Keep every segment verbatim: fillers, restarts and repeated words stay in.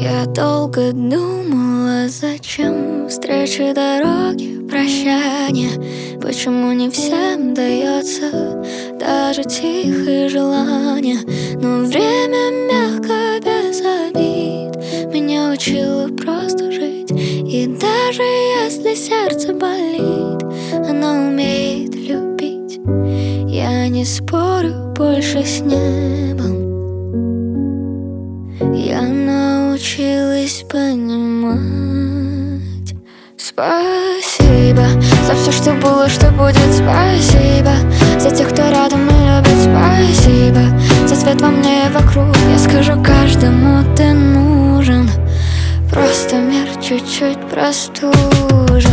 Я долго думала, зачем встречи, дороги, прощания. Почему не всем дается даже тихое желание. Но время мягко, без обид меня учило просто жить. И даже если сердце болит, оно умеет любить. Я не спорю больше с небом. Я научилась понимать. Спасибо за все, что было, что будет. Спасибо за тех, кто рядом и любит. Спасибо за свет во мне и вокруг. Я скажу каждому: ты нужен. Просто мир чуть-чуть простужен.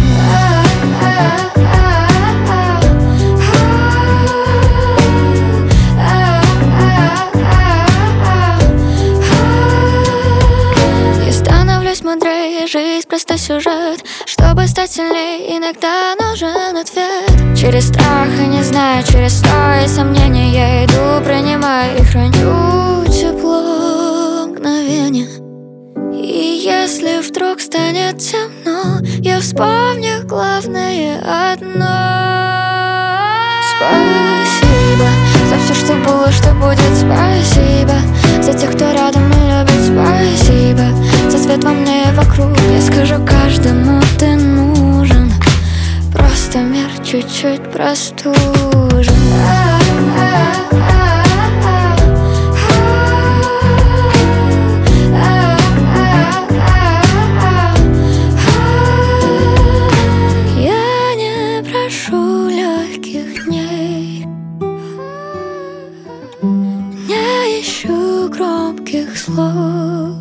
Мудрее, жизнь просто сюжет. Чтобы стать сильнее, иногда нужен ответ. Через страх и не знаю, через сто и сомнения я иду, принимаю и храню тепло мгновения. И если вдруг станет темно, я вспомню главное одно. Спасибо за все, что было, что будет. Спасибо за тех, кто рядом и любит. Спасибо за свет во мне и вокруг. Я скажу каждому: ты нужен. Просто мир чуть-чуть простужен. Я не прошу легких дней, не ищу громких слов.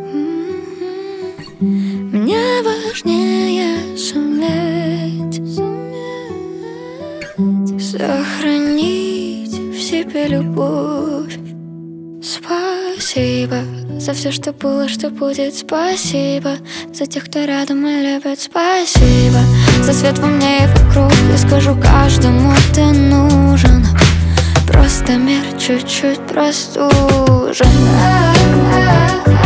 Мне важнее суметь, суметь сохранить в себе любовь. Спасибо за все, что было, что будет. Спасибо за тех, кто рядом и любит. Спасибо за свет во мне и вокруг. Я скажу каждому: ты нужен. Просто мир чуть-чуть простужен.